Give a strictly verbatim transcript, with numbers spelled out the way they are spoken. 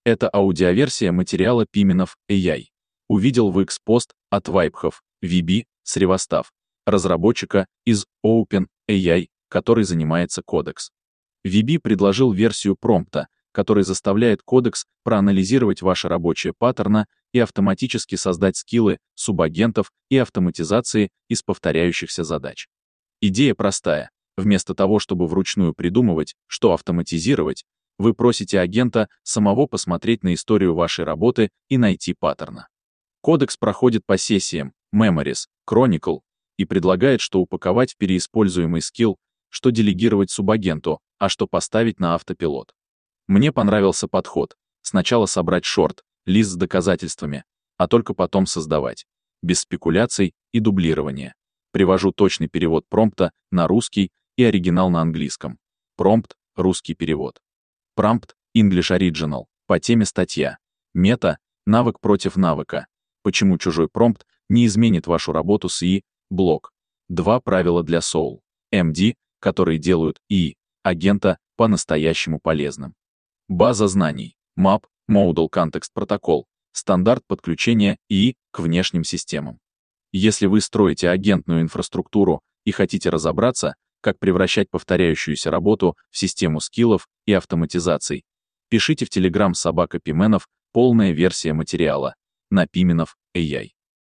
Это аудиоверсия материала Пименов эй ай. Увидел в X-пост от Вайбхов, ви би, Сревостав, разработчика из OpenAI, который занимается Codex. ви би предложил версию промпта, который заставляет Codex проанализировать ваши рабочие паттерны и автоматически создать скиллы, субагентов и автоматизации из повторяющихся задач. Идея простая. Вместо того, чтобы вручную придумывать, что автоматизировать, вы просите агента самого посмотреть на историю вашей работы и найти паттерны. Codex проходит по сессиям Memories, Chronicle и предлагает, что упаковать в переиспользуемый скилл, что делегировать субагенту, а что поставить на автопилот. Мне понравился подход. Сначала собрать шорт, лист с доказательствами, а только потом создавать. Без спекуляций и дублирования. Привожу точный перевод промпта на русский и оригинал на английском. Промпт — русский перевод. Промпт — English Original. По теме статья. Мета — навык против навыка. Почему чужой промпт не изменит вашу работу с ИИ? Блок. Два правила для Soul. эм ди, которые делают ИИ, агента, по-настоящему полезным. База знаний. Map, Model Context Protocol. Стандарт подключения ИИ к внешним системам. Если вы строите агентную инфраструктуру и хотите разобраться, как превращать повторяющуюся работу в систему скиллов и автоматизаций, пишите в Telegram собака Пименов, полная версия материала на Пименов эй ай.